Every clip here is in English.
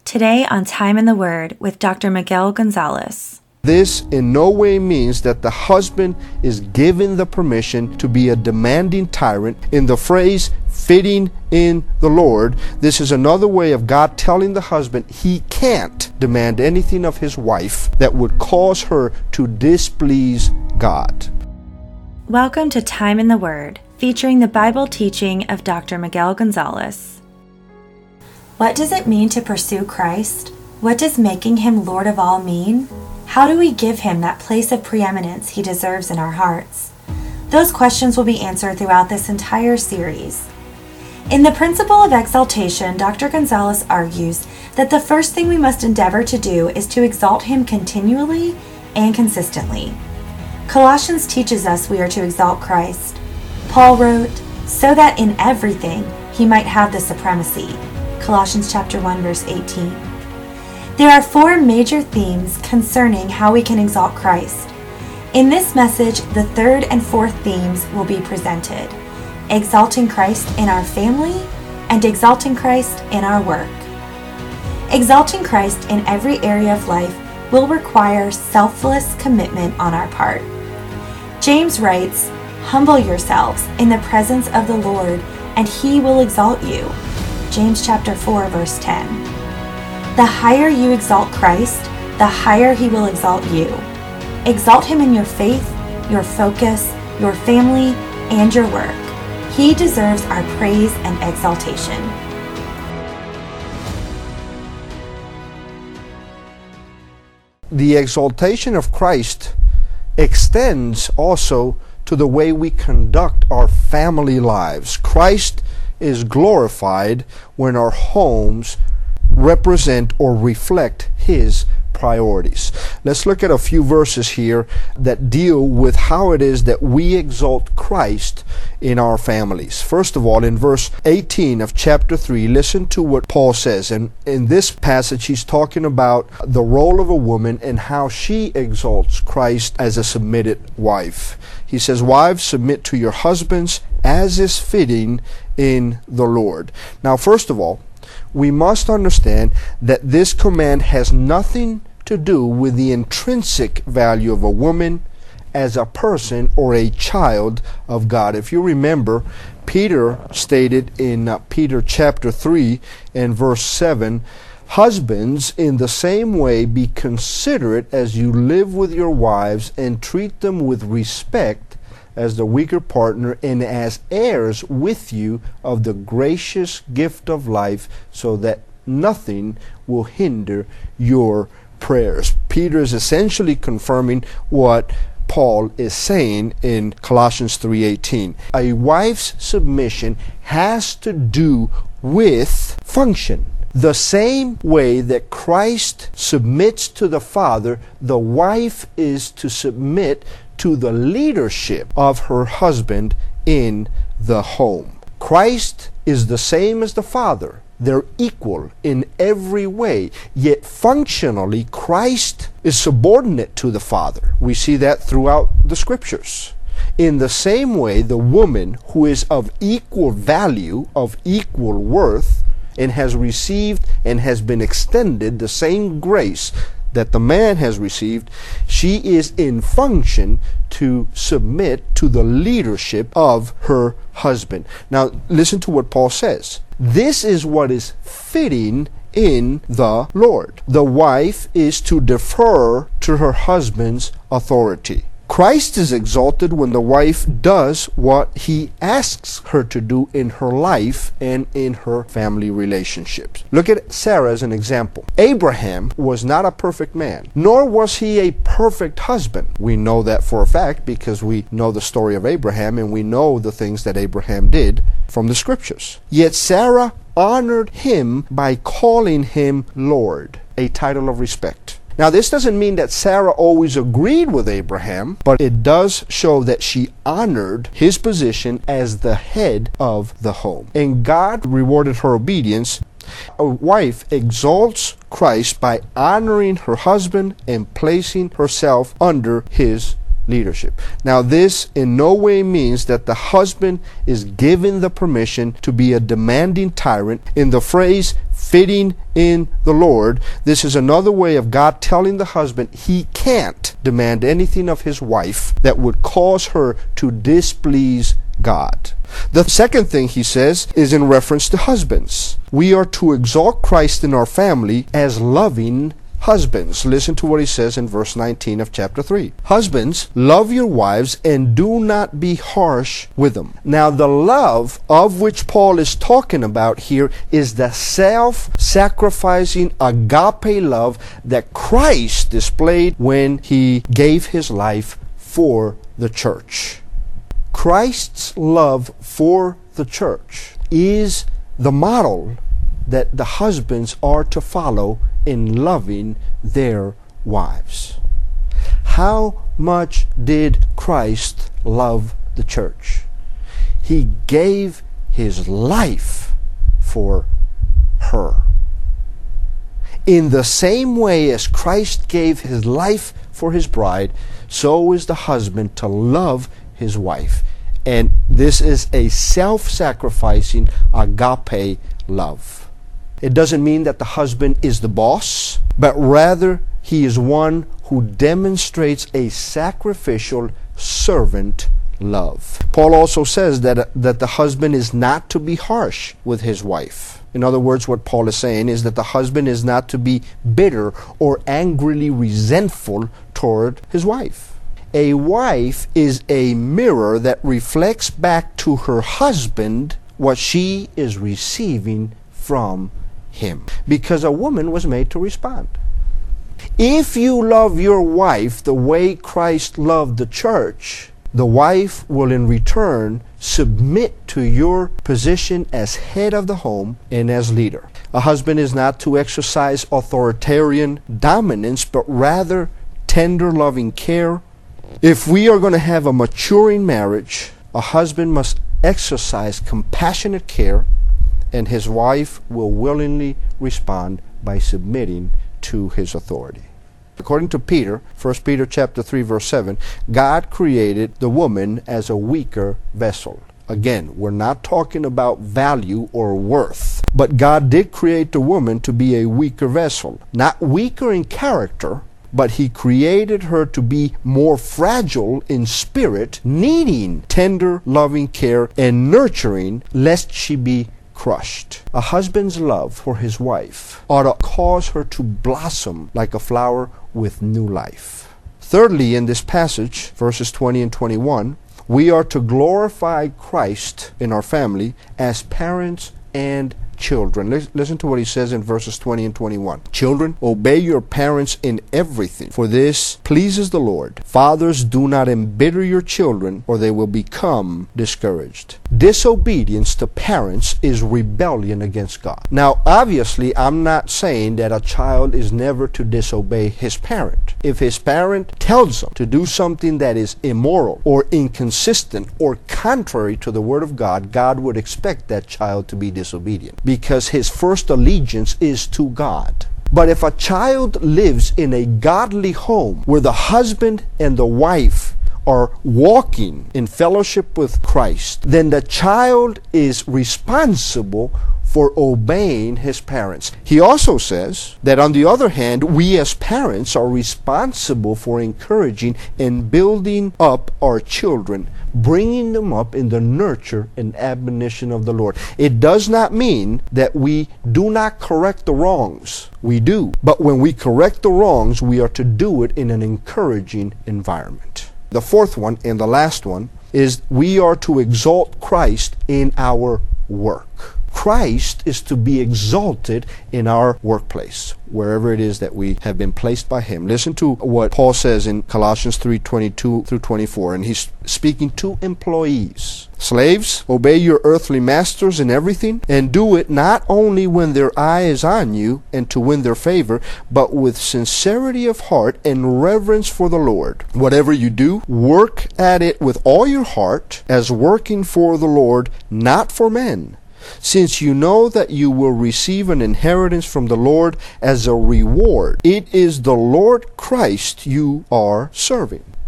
Today on Time in the Word with Dr. Miguel Gonzalez. This in no way means that the husband is given the permission to be a demanding tyrant. In the phrase, fitting in the Lord, this is another way of God telling the husband he can't demand anything of his wife that would cause her to displease God. Welcome to Time in the Word, featuring the Bible teaching of Dr. Miguel Gonzalez. What does it mean to pursue Christ? What does making him Lord of all mean? How do we give him that place of preeminence he deserves in our hearts? Those questions will be answered throughout this entire series. In the principle of exaltation, Dr. Gonzalez argues that the first thing we must endeavor to do is to exalt him continually and consistently. Colossians teaches us we are to exalt Christ. Paul wrote, so that in everything he might have the supremacy. Colossians chapter 1, verse 18. There are four major themes concerning how we can exalt Christ. In this message, the third and fourth themes will be presented: exalting Christ in our family and exalting Christ in our work. Exalting Christ in every area of life will require selfless commitment on our part. James writes, "Humble yourselves in the presence of the Lord, and he will exalt you." James chapter 4, verse 10. The higher you exalt Christ, the higher he will exalt you. Exalt him in your faith, your focus, your family, and your work. He deserves our praise and exaltation. The exaltation of Christ extends also to the way we conduct our family lives. Christ is glorified when our homes represent or reflect his priorities. Let's look at a few verses here that deal with how it is that we exalt Christ in our families. First of all, in verse 18 of chapter 3, listen to what Paul says. And in this passage, he's talking about the role of a woman and how she exalts Christ as a submitted wife. He says, "Wives, submit to your husbands as is fitting in the Lord." Now, first of all, we must understand that this command has nothing to do with the intrinsic value of a woman as a person or a child of God. If you remember, Peter stated in Peter chapter 3 and verse 7, "Husbands, in the same way be considerate as you live with your wives, and treat them with respect as the weaker partner, and as heirs with you of the gracious gift of life, so that nothing will hinder your prayers." Peter is essentially confirming what Paul is saying in Colossians 3:18. A wife's submission has to do with function. The same way that Christ submits to the Father, the wife is to submit to the leadership of her husband in the home. Christ is the same as the Father. They're equal in every way, yet functionally Christ is subordinate to the Father. We see that throughout the Scriptures. In the same way, the woman who is of equal value, of equal worth, and has received and has been extended the same grace that the man has received, she is in function to submit to the leadership of her husband. Now, listen to what Paul says. This is what is fitting in the Lord. The wife is to defer to her husband's authority. Christ is exalted when the wife does what he asks her to do in her life and in her family relationships. Look at Sarah as an example. Abraham was not a perfect man, nor was he a perfect husband. We know that for a fact because we know the story of Abraham and we know the things that Abraham did from the Scriptures. Yet Sarah honored him by calling him Lord, a title of respect. Now, this doesn't mean that Sarah always agreed with Abraham, but it does show that she honored his position as the head of the home. And God rewarded her obedience. A wife exalts Christ by honoring her husband and placing herself under his leadership. Now, this in no way means that the husband is given the permission to be a demanding tyrant. In the phrase, fitting in the Lord. This is another way of God telling the husband he can't demand anything of his wife that would cause her to displease God. The second thing he says is in reference to husbands. We are to exalt Christ in our family as loving husbands. Listen to what he says in verse 19 of chapter 3. Husbands, love your wives and do not be harsh with them. Now, the love of which Paul is talking about here is the self-sacrificing agape love that Christ displayed when he gave his life for the church. Christ's love for the church is the model that the husbands are to follow in loving their wives. How much did Christ love the church? He gave his life for her. In the same way as Christ gave his life for his bride, so is the husband to love his wife. And this is a self-sacrificing agape love. It doesn't mean that the husband is the boss, but rather he is one who demonstrates a sacrificial servant love. Paul also says that the husband is not to be harsh with his wife. In other words, what Paul is saying is that the husband is not to be bitter or angrily resentful toward his wife. A wife is a mirror that reflects back to her husband what she is receiving from him, because a woman was made to respond. If you love your wife the way Christ loved the church, the wife will in return submit to your position as head of the home and as leader. A husband is not to exercise authoritarian dominance, but rather tender, loving care. If we are going to have a maturing marriage, a husband must exercise compassionate care, and his wife will willingly respond by submitting to his authority. According to Peter, 1 Peter chapter 3 verse 7, God created the woman as a weaker vessel. Again, we're not talking about value or worth, but God did create the woman to be a weaker vessel. Not weaker in character, but he created her to be more fragile in spirit, needing tender, loving care and nurturing, lest she be crushed. A husband's love for his wife ought to cause her to blossom like a flower with new life. Thirdly, in this passage, verses 20 and 21, we are to glorify Christ in our family as parents and children. Listen to what he says in verses 20 and 21. Children, obey your parents in everything, for this pleases the Lord. Fathers, do not embitter your children, or they will become discouraged. Disobedience to parents is rebellion against God. Now, obviously, I'm not saying that a child is never to disobey his parent. If his parent tells him to do something that is immoral or inconsistent or contrary to the Word of God, God would expect that child to be disobedient, because his first allegiance is to God. But if a child lives in a godly home where the husband and the wife are walking in fellowship with Christ, then the child is responsible for obeying his parents. He also says that on the other hand, we as parents are responsible for encouraging and building up our children, bringing them up in the nurture and admonition of the Lord. It does not mean that we do not correct the wrongs. We do. But when we correct the wrongs, we are to do it in an encouraging environment. The fourth one and the last one is we are to exalt Christ in our work. Christ is to be exalted in our workplace, wherever it is that we have been placed by him. Listen to what Paul says in Colossians 3:22 through 24, and he's speaking to employees. Slaves, obey your earthly masters in everything, and do it not only when their eye is on you and to win their favor, but with sincerity of heart and reverence for the Lord. Whatever you do, work at it with all your heart, as working for the Lord, not for men, since you know that you will receive an inheritance from the Lord as a reward. It is the Lord Christ you are serving.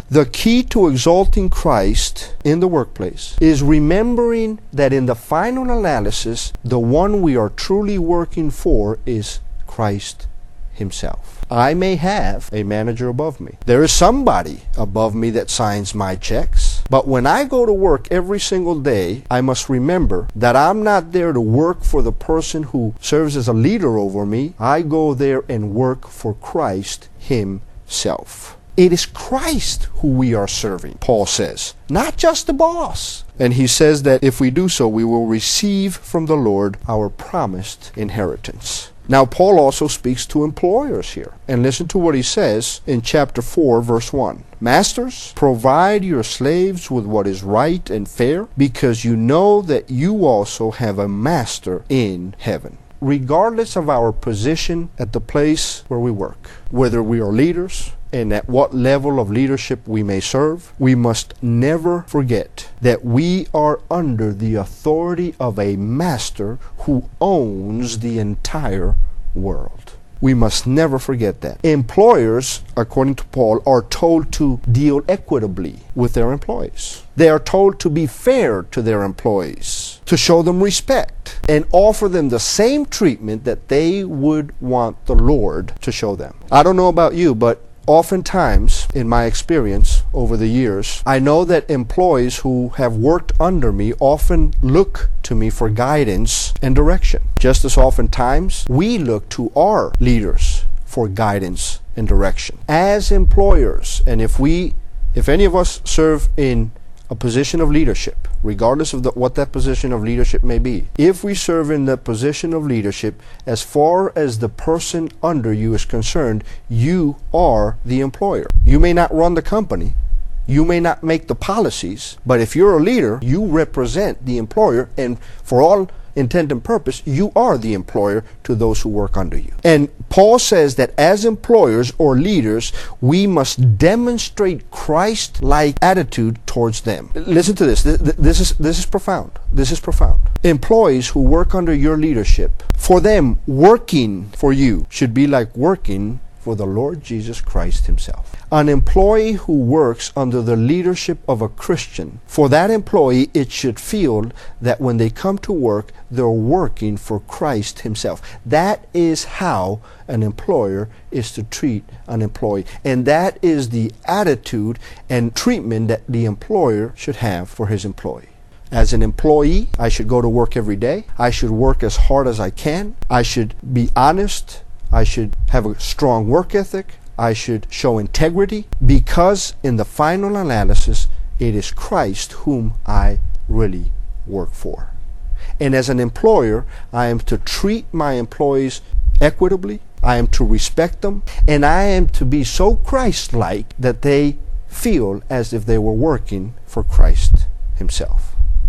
The key to exalting Christ in the workplace is remembering that in the final analysis, the one we are truly working for is Christ Himself. I may have a manager above me. There is somebody above me that signs my checks. But when I go to work every single day, I must remember that I'm not there to work for the person who serves as a leader over me. I go there and work for Christ Himself. It is Christ who we are serving, Paul says, not just the boss. And he says that if we do so, we will receive from the Lord our promised inheritance. Now, Paul also speaks to employers here. And listen to what he says in chapter 4, verse 1. Masters, provide your slaves with what is right and fair, because you know that you also have a master in heaven. Regardless of our position at the place where we work, whether we are leaders and at what level of leadership we may serve, we must never forget that we are under the authority of a master who owns the entire world. We must never forget that. Employers, according to Paul, are told to deal equitably with their employees. They are told to be fair to their employees, to show them respect, and offer them the same treatment that they would want the Lord to show them. I don't know about you, but oftentimes, in my experience over the years, I know that employees who have worked under me often look to me for guidance and direction. Just as oftentimes, we look to our leaders for guidance and direction. As employers, and if any of us serve in a position of leadership, regardless of what that position of leadership may be, if we serve in the position of leadership, as far as the person under you is concerned, you are the employer. You may not run the company, you may not make the policies, but if you're a leader, you represent the employer, and for all intent and purpose, you are the employer to those who work under you. And Paul says that as employers or leaders, we must demonstrate Christ-like attitude towards them. Listen to this. This is profound. This is profound. Employees who work under your leadership, for them, working for you should be like working for the Lord Jesus Christ Himself. An employee who works under the leadership of a Christian, for that employee, it should feel that when they come to work, they're working for Christ Himself. That is how an employer is to treat an employee. And that is the attitude and treatment that the employer should have for his employee. As an employee, I should go to work every day. I should work as hard as I can. I should be honest. I should have a strong work ethic. I should show integrity, because in the final analysis, it is Christ whom I really work for. And as an employer, I am to treat my employees equitably. I am to respect them. And I am to be so Christ-like that they feel as if they were working for Christ Himself.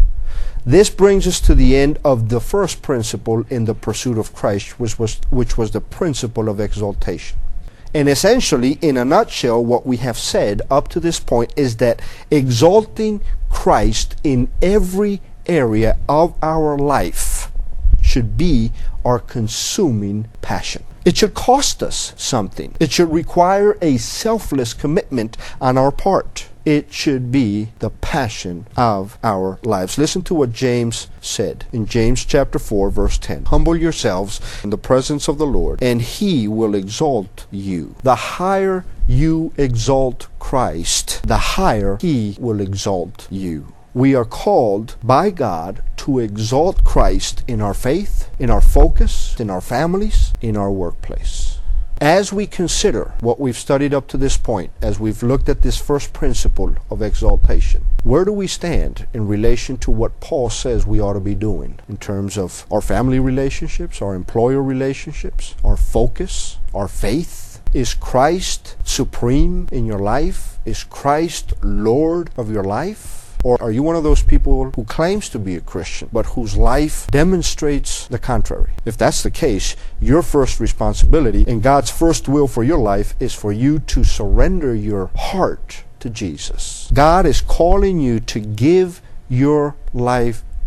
This brings us to the end of the first principle in the pursuit of Christ, which was the principle of exaltation. And essentially, in a nutshell, what we have said up to this point is that exalting Christ in every area of our life should be our consuming passion. It should cost us something. It should require a selfless commitment on our part. It should be the passion of our lives. Listen to what James said in James chapter 4, verse 10. Humble yourselves in the presence of the Lord, and He will exalt you. The higher you exalt Christ, the higher He will exalt you. We are called by God to exalt Christ in our faith, in our focus, in our families, in our workplace. As we consider what we've studied up to this point, as we've looked at this first principle of exaltation, where do we stand in relation to what Paul says we ought to be doing in terms of our family relationships, our employer relationships, our focus, our faith? Is Christ supreme in your life? Is Christ Lord of your life? Or are you one of those people who claims to be a Christian, but whose life demonstrates the contrary? If that's the case, your first responsibility and God's first will for your life is for you to surrender your heart to Jesus. God is calling you to give your life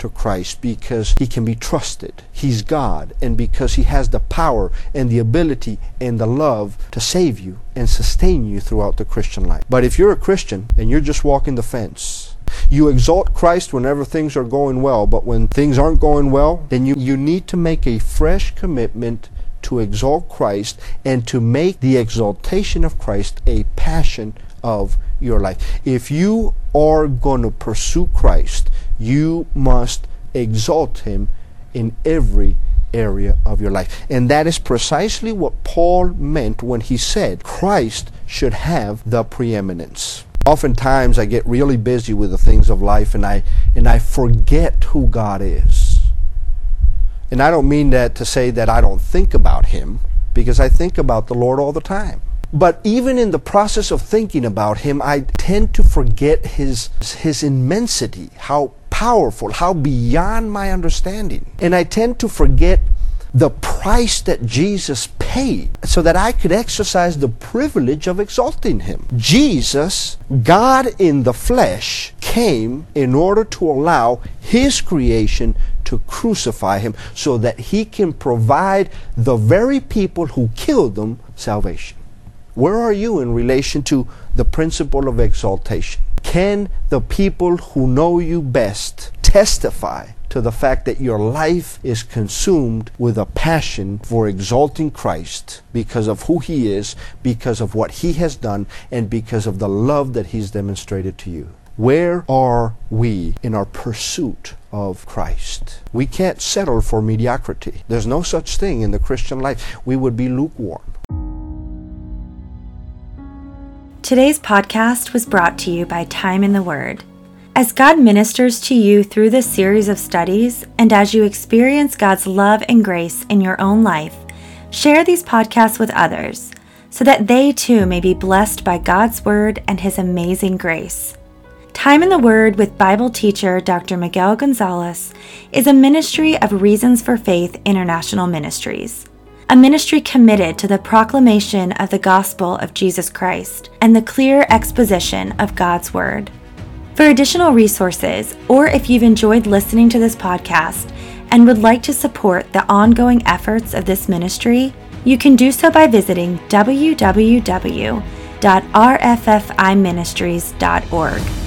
to Christ because he can be trusted. He's God, and because he has the power and the ability and the love to save you and sustain you throughout the Christian life. But if you're a Christian and you're just walking the fence, you exalt Christ whenever things are going well, but when things aren't going well, then you need to make a fresh commitment to exalt Christ and to make the exaltation of Christ a passion of your life. If you are going to pursue Christ, you must exalt him in every area of your life. And that is precisely what Paul meant when he said Christ should have the preeminence. Oftentimes I get really busy with the things of life and I forget who God is. And I don't mean that to say that I don't think about him, because I think about the Lord all the time. But even in the process of thinking about him, I tend to forget his immensity, how powerful, how beyond my understanding. And I tend to forget the price that Jesus paid so that I could exercise the privilege of exalting him. Jesus, God in the flesh, came in order to allow his creation to crucify him so that he can provide the very people who killed him salvation. Where are you in relation to the principle of exaltation? Can the people who know you best testify to the fact that your life is consumed with a passion for exalting Christ because of who he is, because of what he has done, and because of the love that he's demonstrated to you? Where are we in our pursuit of Christ? We can't settle for mediocrity. There's no such thing in the Christian life. We would be lukewarm. Today's podcast was brought to you by Time in the Word. As God ministers to you through this series of studies, and as you experience God's love and grace in your own life, share these podcasts with others so that they too may be blessed by God's Word and His amazing grace. Time in the Word with Bible teacher Dr. Miguel Gonzalez is a ministry of Reasons for Faith International Ministries, a ministry committed to the proclamation of the gospel of Jesus Christ and the clear exposition of God's Word. For additional resources, or if you've enjoyed listening to this podcast and would like to support the ongoing efforts of this ministry, you can do so by visiting www.rffiministries.org.